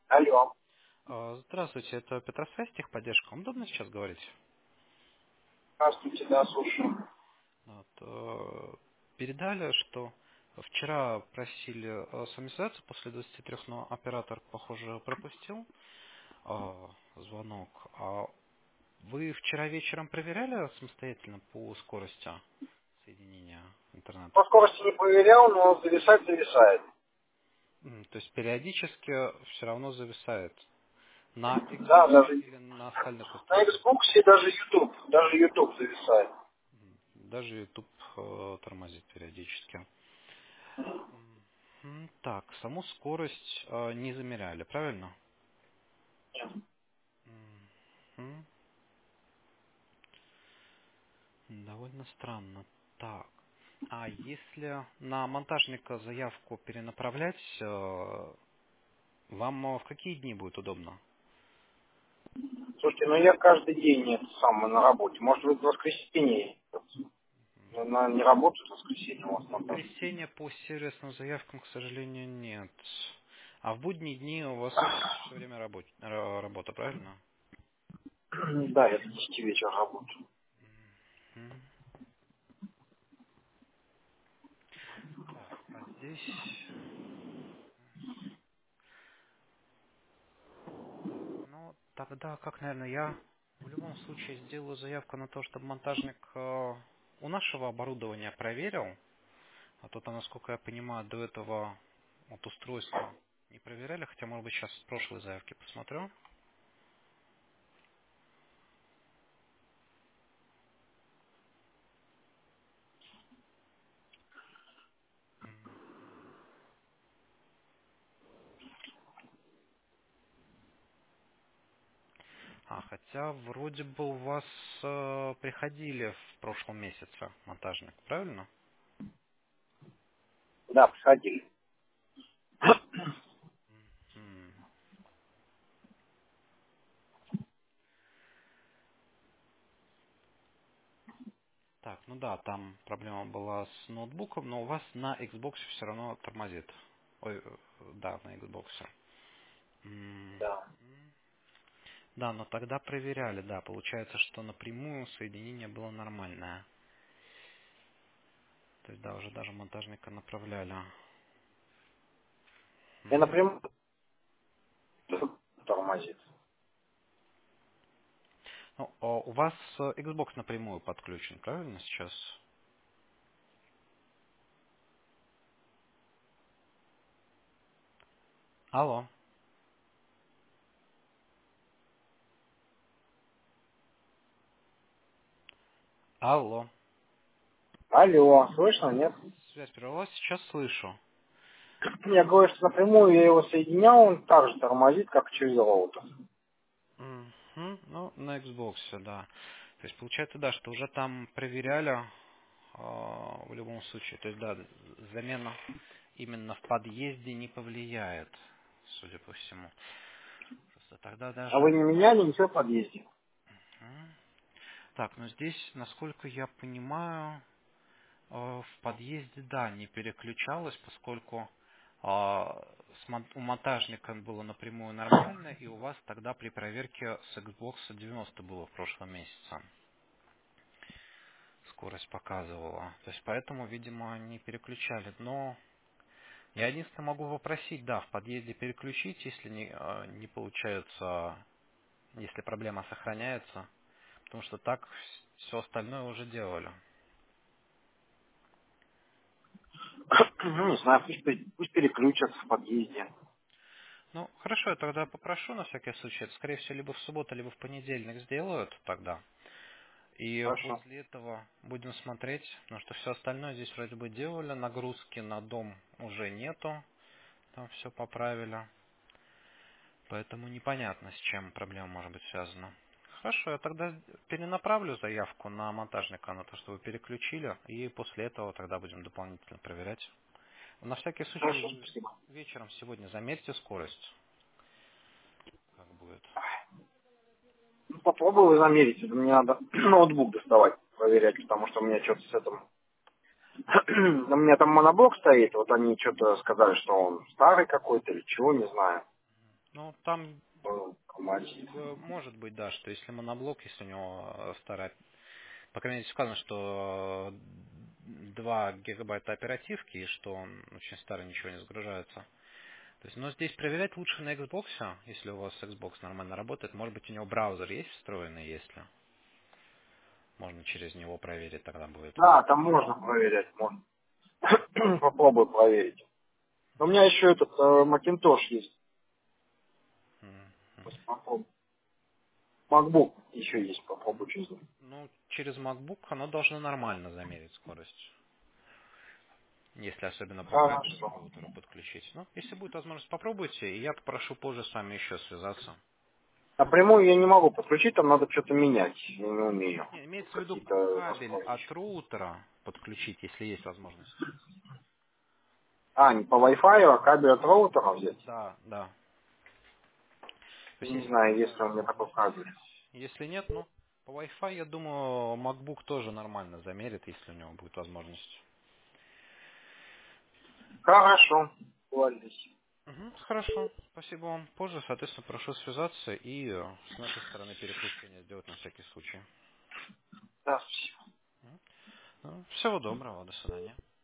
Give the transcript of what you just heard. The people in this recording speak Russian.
Алло. Здравствуйте, это Петросвязь, техподдержка. Удобно сейчас говорить? Здравствуйте, да, слушаю. Вот, передали, что вчера просили с вами связаться после 23, но оператор, похоже, пропустил звонок. А вы вчера вечером проверяли самостоятельно по скорости соединения интернета? По скорости не проверял, но зависает. То есть периодически все равно зависает. На Да, Xbox даже или на остальных на устройствах? Xbox даже YouTube зависает. Даже YouTube тормозит периодически. Так, саму скорость не замеряли, правильно? Мгм. Довольно странно. Так. А если на монтажника заявку перенаправлять, вам в какие дни будет удобно? Слушайте, ну я каждый день это самое на работе. Может быть, в воскресенье. Она не работает в воскресенье у вас В монтаж. воскресенье по сервисным заявкам, к сожалению, нет. А в будние дни у вас все время работа, правильно? Да, я до 10 вечера работаю. Мгм. Так, а здесь... Так, ну, тогда, как, наверное, я в любом случае сделаю заявку на то, чтобы монтажник у нашего оборудования проверил, а то, насколько я понимаю, до этого вот устройство не проверяли, хотя, может быть, сейчас с прошлой заявки посмотрю. Хотя вроде бы у вас приходили в прошлом месяце монтажник, правильно? Да, приходили. М. Так, ну да, там проблема была с ноутбуком, но у вас на Xbox все равно тормозит. Ой, да, на Xbox. М, Да. Да, но тогда проверяли, да, получается, что напрямую соединение было нормальное. То есть, да, уже даже монтажника направляли. Я М. напрямую тормозит. Ну, а у вас Xbox напрямую подключен, правильно сейчас? Алло, алло. Алло, слышно, нет? Связь прервалась, сейчас слышу. Я говорю, что напрямую я его соединял, он так же тормозит, как через роутер. Мгм. Ну, на Xbox, да. То есть получается, да, что уже там проверяли в любом случае. То есть, да, замена именно в подъезде не повлияет, судя по всему. Просто тогда А вы даже... не меняли ничего в подъезде? М. Так, ну здесь, насколько я понимаю, в подъезде, да, не переключалось, поскольку у монтажника было напрямую нормально, и у вас тогда при проверке с Xbox 90 было в прошлом месяце. Скорость показывала. То есть поэтому, видимо, не переключали. Но я единственное могу попросить, да, в подъезде переключить, если не получается, если проблема сохраняется. Потому что так все остальное уже делали. Ну, не знаю, пусть переключат в подъезде. Ну, хорошо, я тогда попрошу на всякий случай. Это, скорее всего, либо в субботу, либо в понедельник сделают тогда. И Хорошо. после этого будем смотреть, потому что все остальное здесь вроде бы делали. Нагрузки на дом уже нету. Там все поправили. Поэтому непонятно, с чем проблема может быть связана. Хорошо, я тогда перенаправлю заявку на монтажника, на то, что вы переключили, и после этого тогда будем дополнительно проверять. На всякий случай Хорошо, вы спасибо. вечером сегодня замерьте скорость, как будет. Ну, попробую замерить. Это мне надо ноутбук доставать, проверять, потому что у меня что-то с этим... У меня там моноблок стоит, вот они что-то сказали, что он старый какой-то или чего, не знаю. Ну, там команде. может быть, да, что если моноблок, если у него старая... По крайней мере, сказано, что 2 гигабайта оперативки, и что он очень старый, ничего не загружается. То есть, но здесь проверять лучше на Xbox, если у вас Xbox нормально работает. Может быть, у него браузер есть встроенный, если можно через него проверить, тогда будет. Да, там можно проверять, можно. Попробую проверить. У меня еще этот Macintosh есть. М. Пусть попробую. MacBook еще есть, попробую через него. Ну, через MacBook оно должно нормально замерить скорость. Если особенно по кабелю к Хорошо. роутеру подключить. Ну, если будет возможность, попробуйте, и я попрошу позже с вами еще связаться. Напрямую я не могу подключить, там надо что-то менять. Я не умею. Не, имеется в виду Какие-то кабель от настройки. роутера подключить, если есть возможность. А, не по Wi-Fi, а кабель от роутера взять? Да, да. То есть, Не если знаю, будет есть ли у меня такой возможность. кабель. Если нет, ну, по Wi-Fi, я думаю, MacBook тоже нормально замерит, если у него будет возможность. Хорошо. Договорились. Мгм, хорошо, спасибо вам. Позже, соответственно, прошу связаться и с нашей стороны переключение сделать на всякий случай. Да, спасибо. Всего доброго, до свидания.